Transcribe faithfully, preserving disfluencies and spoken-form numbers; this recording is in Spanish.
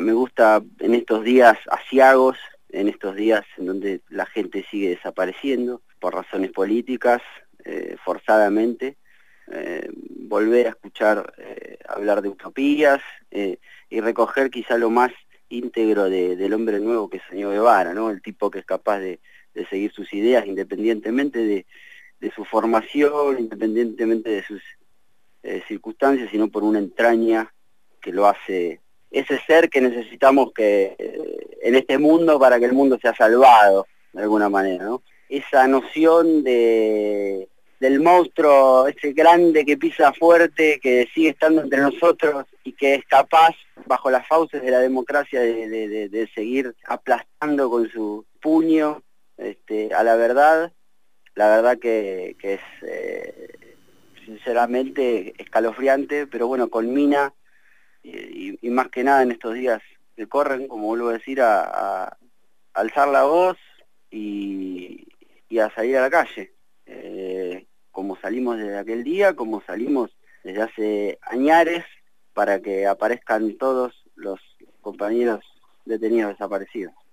me gusta en estos días aciagos, en estos días en donde la gente sigue desapareciendo por razones políticas, eh, forzadamente, eh, volver a escuchar eh, hablar de utopías eh, y recoger quizá lo más íntegro de, del hombre nuevo que soñó Guevara, ¿no? El tipo que es capaz de, de seguir sus ideas independientemente de, de su formación, independientemente de sus eh, circunstancias, sino por una entraña que lo hace ese ser que necesitamos que eh, en este mundo para que el mundo sea salvado de alguna manera, ¿no? Esa noción de del monstruo, ese grande que pisa fuerte, que sigue estando entre nosotros y que es capaz, bajo las fauces de la democracia, de, de, de, de seguir aplastando con su puño este, a la verdad, la verdad que, que es eh, sinceramente escalofriante, pero bueno, culmina y, y más que nada en estos días que corren, como vuelvo a decir, a, a alzar la voz y, y a salir a la calle, eh, como salimos desde aquel día, como salimos desde hace añares, para que aparezcan todos los compañeros detenidos desaparecidos.